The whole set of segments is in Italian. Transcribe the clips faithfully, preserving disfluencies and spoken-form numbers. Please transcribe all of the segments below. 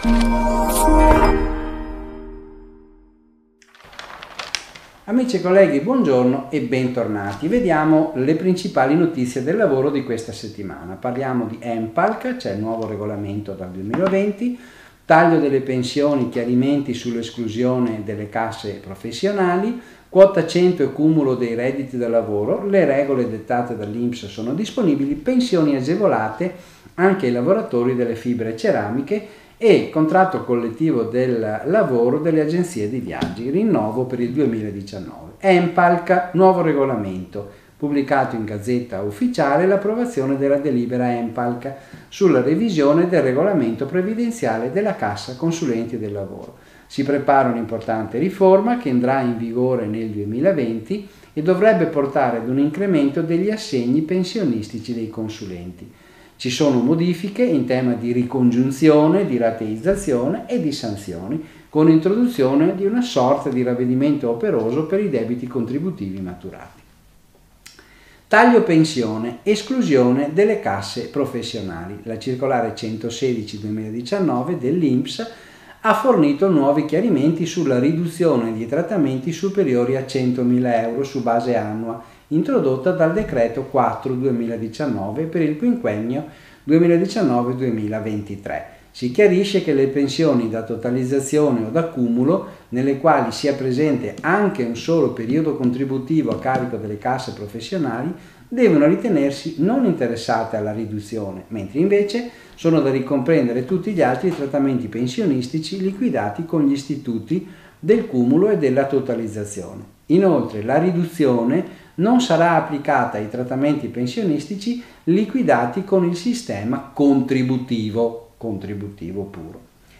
Amici e colleghi, buongiorno e bentornati. Vediamo le principali notizie del lavoro di questa settimana. Parliamo di ENPALC, c'è il nuovo regolamento dal duemilaventi, taglio delle pensioni, chiarimenti sull'esclusione delle casse professionali, quota cento e cumulo dei redditi da lavoro, le regole dettate dall'I N P S sono disponibili, pensioni agevolate anche ai lavoratori delle fibre ceramiche e contratto collettivo del lavoro delle agenzie di viaggi, rinnovo per il duemiladiciannove. ENPALC, nuovo regolamento, pubblicato in Gazzetta Ufficiale l'approvazione della delibera ENPALC sulla revisione del regolamento previdenziale della Cassa Consulenti del Lavoro. Si prepara un'importante riforma che andrà in vigore nel duemilaventi e dovrebbe portare ad un incremento degli assegni pensionistici dei consulenti. Ci sono modifiche in tema di ricongiunzione, di rateizzazione e di sanzioni, con introduzione di una sorta di ravvedimento operoso per i debiti contributivi maturati. Taglio pensione, esclusione delle casse professionali. La circolare centosedici duemiladiciannove dell'I N P S ha fornito nuovi chiarimenti sulla riduzione di trattamenti superiori a centomila euro su base annua, introdotta dal decreto quattro duemiladiciannove per il quinquennio duemiladiciannove duemilaventitré. Si chiarisce che le pensioni da totalizzazione o da cumulo, nelle quali sia presente anche un solo periodo contributivo a carico delle casse professionali, devono ritenersi non interessate alla riduzione, mentre invece sono da ricomprendere tutti gli altri trattamenti pensionistici liquidati con gli istituti del cumulo e della totalizzazione. Inoltre, la riduzione non sarà applicata ai trattamenti pensionistici liquidati con il sistema contributivo, contributivo puro.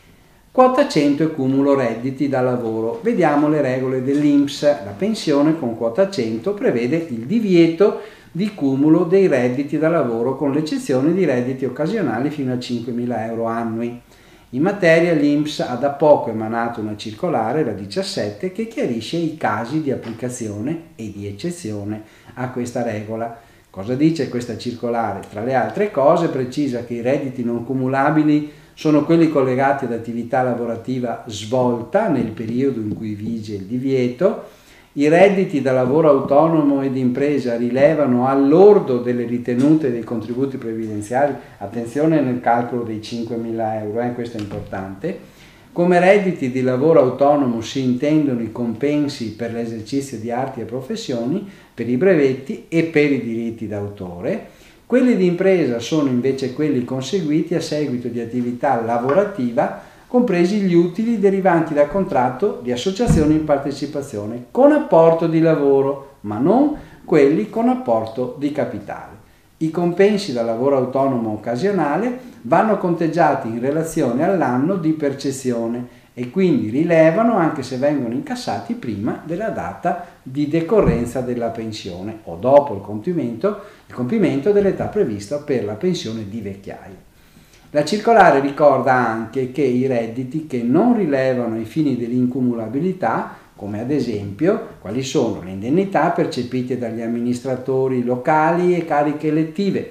Quota cento e cumulo redditi da lavoro. Vediamo le regole dell'I N P S. La pensione con quota cento prevede il divieto di cumulo dei redditi da lavoro con l'eccezione di redditi occasionali fino a cinquemila euro annui. In materia l'I N P S ha da poco emanato una circolare, la diciassette, che chiarisce i casi di applicazione e di eccezione a questa regola. Cosa dice questa circolare? Tra le altre cose precisa che i redditi non cumulabili sono quelli collegati ad attività lavorativa svolta nel periodo in cui vige il divieto. I redditi da lavoro autonomo ed impresa rilevano al lordo delle ritenute dei contributi previdenziali, attenzione nel calcolo dei cinquemila euro, eh, questo è importante. Come redditi di lavoro autonomo si intendono i compensi per l'esercizio di arti e professioni, per i brevetti e per i diritti d'autore. Quelli di impresa sono invece quelli conseguiti a seguito di attività lavorativa, compresi gli utili derivanti da contratto di associazione in partecipazione con apporto di lavoro, ma non quelli con apporto di capitale. I compensi da lavoro autonomo occasionale vanno conteggiati in relazione all'anno di percezione e quindi rilevano anche se vengono incassati prima della data di decorrenza della pensione o dopo il compimento, il compimento dell'età prevista per la pensione di vecchiaia. La circolare ricorda anche che i redditi che non rilevano ai fini dell'incumulabilità, come ad esempio quali sono le indennità percepite dagli amministratori locali e cariche elettive,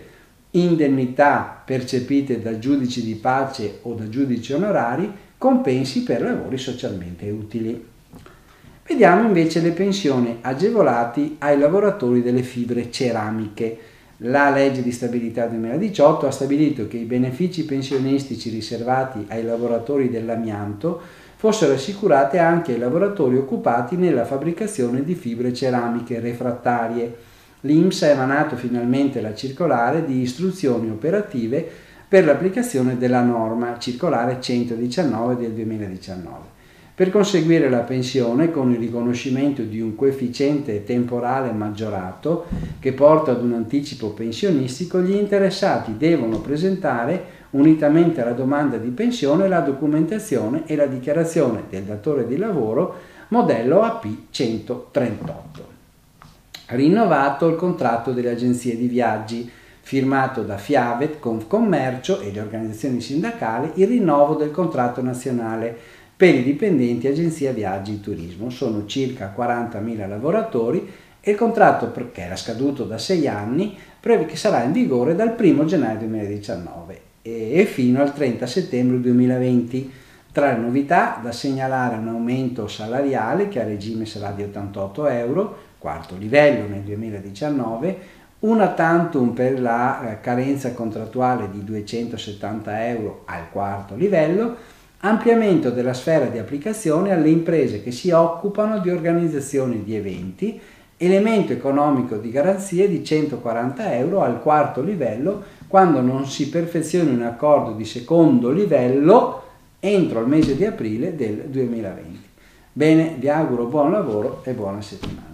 indennità percepite da giudici di pace o da giudici onorari, compensi per lavori socialmente utili. Vediamo invece le pensioni agevolate ai lavoratori delle fibre ceramiche. La legge di stabilità duemiladiciotto ha stabilito che i benefici pensionistici riservati ai lavoratori dell'amianto fossero assicurate anche ai lavoratori occupati nella fabbricazione di fibre ceramiche refrattarie. L'I N P S ha emanato finalmente la circolare di istruzioni operative per l'applicazione della norma circolare centodiciannove del duemiladiciannove. Per conseguire la pensione con il riconoscimento di un coefficiente temporale maggiorato che porta ad un anticipo pensionistico, gli interessati devono presentare unitamente alla domanda di pensione la documentazione e la dichiarazione del datore di lavoro modello A P centotrentotto. Rinnovato il contratto delle agenzie di viaggi, firmato da Fiavet, Confcommercio e le organizzazioni sindacali, il rinnovo del contratto nazionale per i dipendenti agenzia viaggi e turismo. Sono circa quarantamila lavoratori e il contratto, che era scaduto da sei anni, prevede che sarà in vigore dal primo gennaio duemiladiciannove e fino al trenta settembre duemilaventi. Tra le novità da segnalare un aumento salariale che a regime sarà di ottantotto euro, quarto livello nel duemiladiciannove, una tantum per la carenza contrattuale di duecentosettanta euro al quarto livello, ampliamento della sfera di applicazione alle imprese che si occupano di organizzazione di eventi, elemento economico di garanzia di centoquaranta euro al quarto livello quando non si perfezioni un accordo di secondo livello entro il mese di aprile del duemilaventi. Bene, vi auguro buon lavoro e buona settimana.